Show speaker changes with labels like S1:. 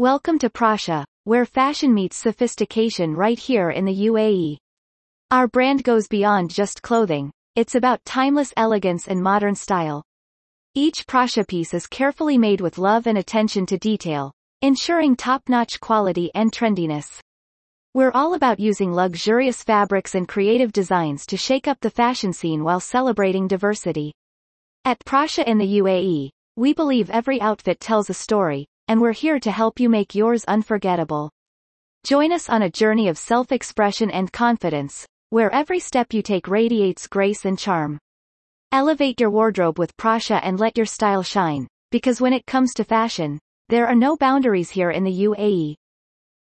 S1: Welcome to Prasha, where fashion meets sophistication right here in the UAE. Our brand goes beyond just clothing, it's about timeless elegance and modern style. Each Prasha piece is carefully made with love and attention to detail, ensuring top-notch quality and trendiness. We're all about using luxurious fabrics and creative designs to shake up the fashion scene while celebrating diversity. At Prasha in the UAE, we believe every outfit tells a story, and we're here to help you make yours unforgettable. Join us on a journey of self-expression and confidence, where every step you take radiates grace and charm. Elevate your wardrobe with Prasha and let your style shine, because when it comes to fashion, there are no boundaries here in the UAE.